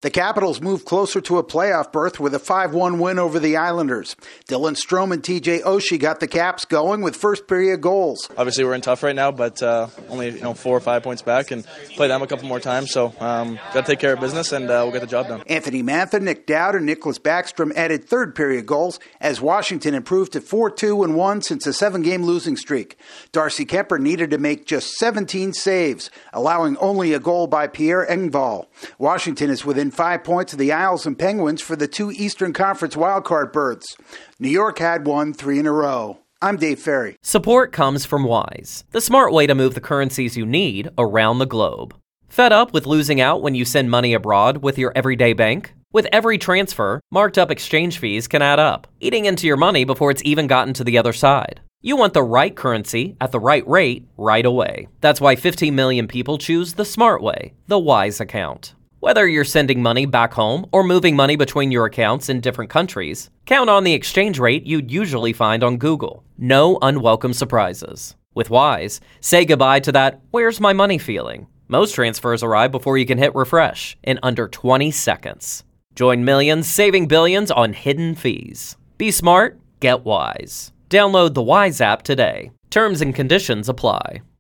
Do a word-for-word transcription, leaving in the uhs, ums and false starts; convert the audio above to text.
The Capitals move closer to a playoff berth with a five one win over the Islanders. Dylan Strome and T J Oshie got the Caps going with first-period goals. Obviously, we're in tough right now, but uh, only you know four or five points back, and play them a couple more times. So, um, got to take care of business, and uh, we'll get the job done. Anthony Mantha, Nick Dowd, and Nicholas Backstrom added third-period goals as Washington improved to four two and one since a seven-game losing streak. Darcy Kemper needed to make just seventeen saves, allowing only a goal by Pierre Engvall. Washington is within five points of the Isles and Penguins for the two Eastern Conference wildcard berths. New York had won three in a row. I'm Dave Ferry. Support comes from Wise, the smart way to move the currencies you need around the globe. Fed up with losing out when you send money abroad with your everyday bank? With every transfer, marked up exchange fees can add up, eating into your money before it's even gotten to the other side. You want the right currency at the right rate right away. That's why fifteen million people choose the smart way, the Wise account. Whether you're sending money back home or moving money between your accounts in different countries, count on the exchange rate you'd usually find on Google. No unwelcome surprises. With Wise, say goodbye to that "where's my money" feeling. Most transfers arrive before you can hit refresh in under twenty seconds. Join millions saving billions on hidden fees. Be smart, get Wise. Download the Wise app today. Terms and conditions apply.